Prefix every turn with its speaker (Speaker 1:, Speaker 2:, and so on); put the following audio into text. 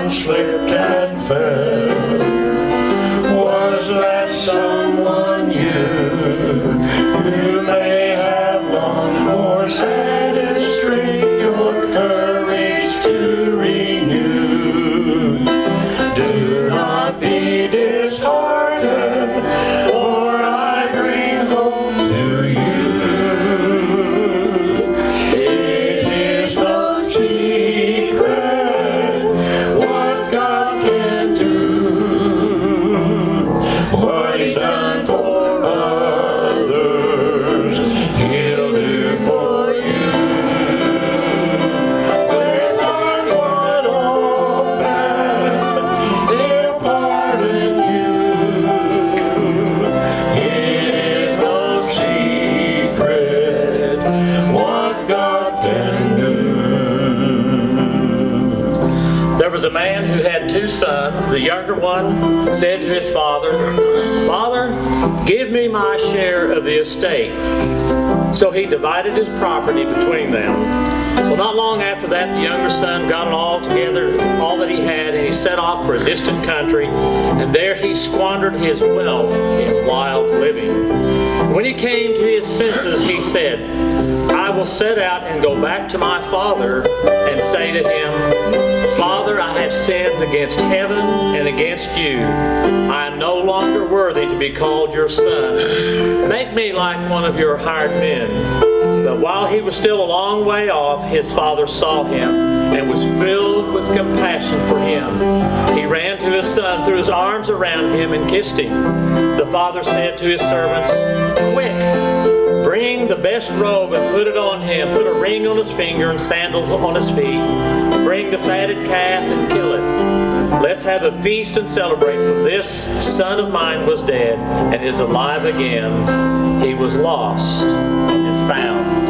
Speaker 1: someone slipped and fell? Was that someone you may have longed for? Saddest streak your courage to renew. Do not be disheartened, for I bring hope to you. It is no secret what God can do. What He's done for others, He'll do for you. With arms wide open, He'll pardon you. It is no secret what God can do. There was a man who had two sons. The younger one said to his father, "Father, give me my share of the estate." So he divided his property between them. Well, not long after that, the younger son got it all together, all that he had, and he set off for a distant country, and there he squandered his wealth in wild living. When he came to his senses, he said, "I will set out and go back to my father and say to him, Father, I have sinned against heaven and against you. I am no longer worthy to be called your son. Make me like one of your hired men." But while he was still a long way off, his father saw him and was filled with compassion for him. He ran to his son, threw his arms around him, and kissed him. The father said to his servants, "Quick, bring the best robe and put it on him. Put a ring on his finger and sandals on his feet. Bring the fatted calf and kill it. Let's have a feast and celebrate, for this son of mine was dead and is alive again. He was lost and is found."